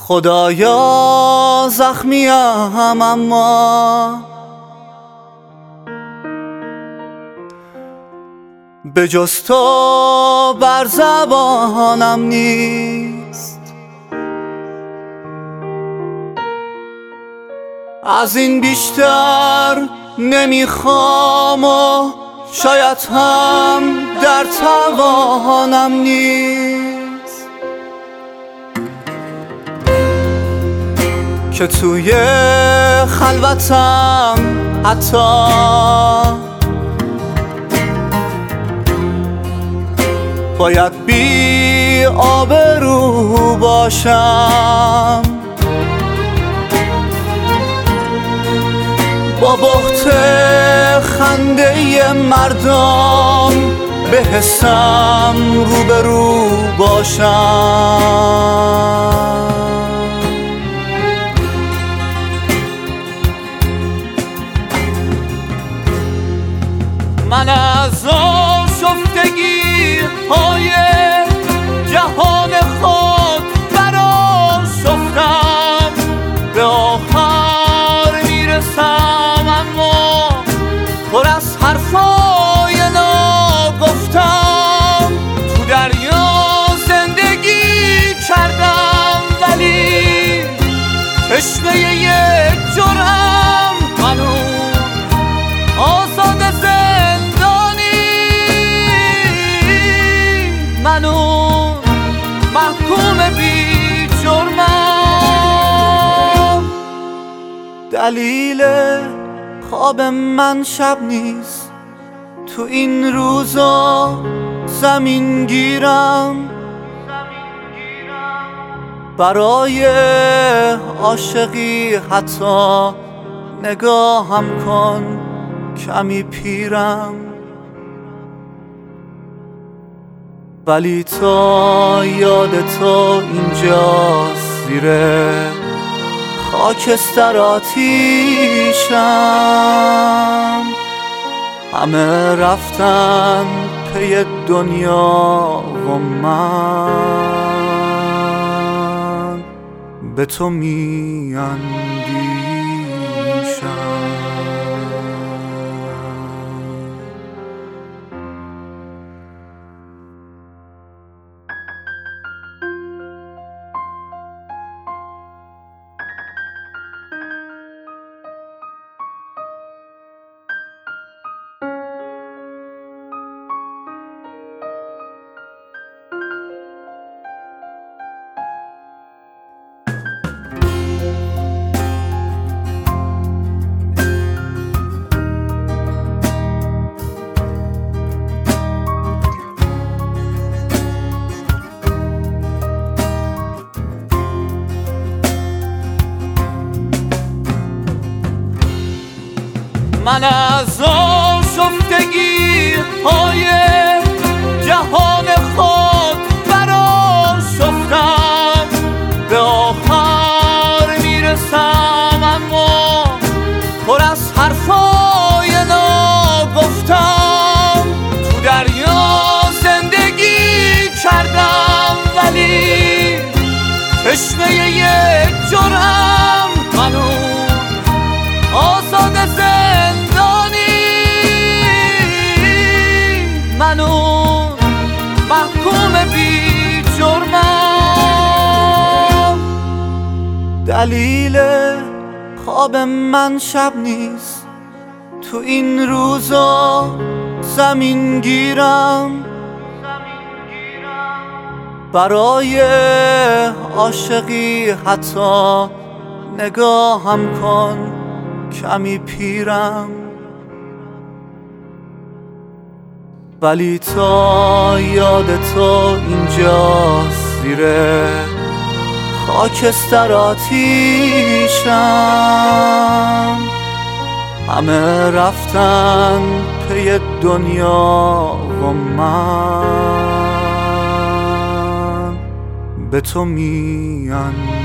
خدایا زخمیم اما به جز تو بر زبانم نیست. از این بیشتر نمیخوام و شاید هم در توانم نیست که توی خلوتم حتی باید بی آبرو باشم. با بهت خنده مردم به حسم روبرو باشم. من از آشفتگی های جهان خود برآشفتم، به آخر میرسم اما پر از حرفای ناگفتم. تو دریا زندگی کردم ولی تشنه یک جرعم هنوز آزاد زندانی. منو محکوم بی جرمم. دلیل خواب من شب نیست، تو این روزا زمین گیرم. برای عاشقی حتی نگاهم کن کمی پیرم. ولی تا یاد تو اینجاست زیر خاکستر آتیشم. همه رفتن پی دنیا و من به تو میاندیشم. من از آشفتگی های جهان خود برآشفتم، به آخر میرسم اما پر از حرفای ناگفتم. تو دریا زندگی کردم ولی تشنه یک جرعم هنوز آزاد زندانی. منو محکوم بی جرمم. دلیل خواب من شب نیست، تو این روزا زمین گیرم. برای عاشقی حتی نگاهم کن کمی پیرم. ولی تا یاد تو اینجاست زیر خاکستر آتیشم. همه رفتن پی دنیا و من به تو میاندیشم.